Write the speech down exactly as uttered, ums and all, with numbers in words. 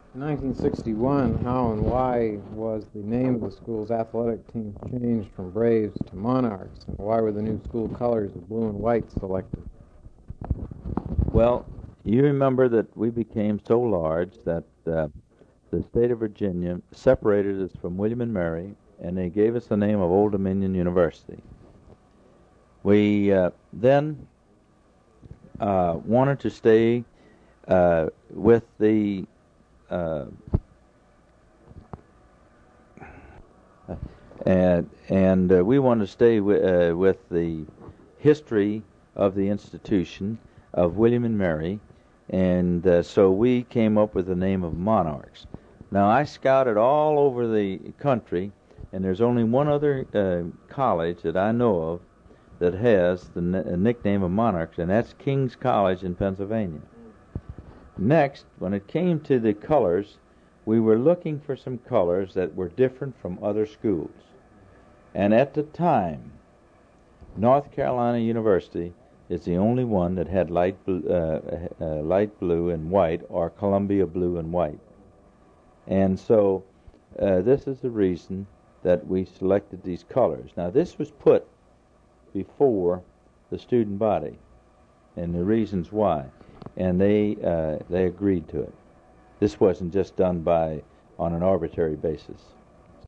In nineteen sixty-one, how and why was the name of the school's athletic team changed from Braves to Monarchs, and why were the new school colors of blue and white selected? Well, you remember that we became so large that uh, the state of Virginia separated us from William and Mary, and they gave us the name of Old Dominion University. We uh, then uh, wanted to stay uh, with the uh, and and uh, we wanted to stay wi- uh, with the history of the institution of William and Mary, and uh, so we came up with the name of Monarchs. Now, I scouted all over the country, and there's only one other uh, college that I know of that has the n- nickname of Monarchs, and that's King's College in Pennsylvania. Next, when it came to the colors, we were looking for some colors that were different from other schools. And at the time, North Carolina University is the only one that had light blue, uh, uh, light blue and white, or Columbia blue and white. And so uh, this is the reason that we selected these colors. Now, this was put before the student body, and the reasons why, and they uh, they agreed to it. This wasn't just done by on an arbitrary basis.